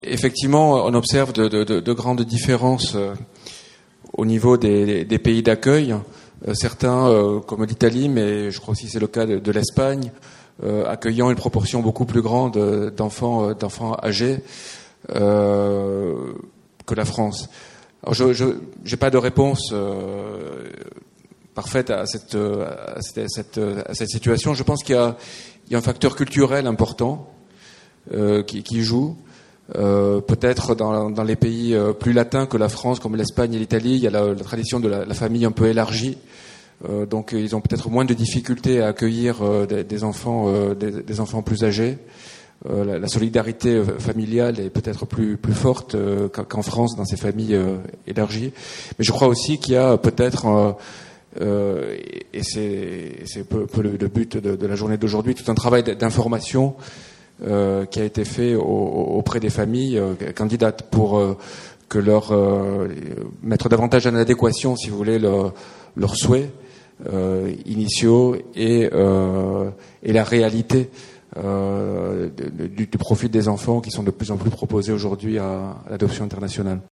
Effectivement, on observe de grandes différences au niveau des pays d'accueil. Certains, comme l'Italie, mais je crois aussi que c'est le cas de l'Espagne, accueillant une proportion beaucoup plus grande d'enfants âgés que la France. Alors je n'ai pas de réponse parfaite à cette situation. Je pense qu'il y a un facteur culturel important qui joue. Peut-être dans les pays plus latins que la France, comme l'Espagne et l'Italie, il y a la tradition de la famille un peu élargie. Donc ils ont peut-être moins de difficultés à accueillir des enfants plus âgés. La solidarité familiale est peut-être plus forte qu'en France dans ces familles élargies. Mais je crois aussi qu'il y a peut-être et c'est peu le but de la journée d'aujourd'hui, tout un travail d'information qui a été fait auprès des familles candidates pour que mettre davantage en adéquation, si vous voulez, leurs souhaits initiaux et la réalité du profil des enfants qui sont de plus en plus proposés aujourd'hui à l'adoption internationale.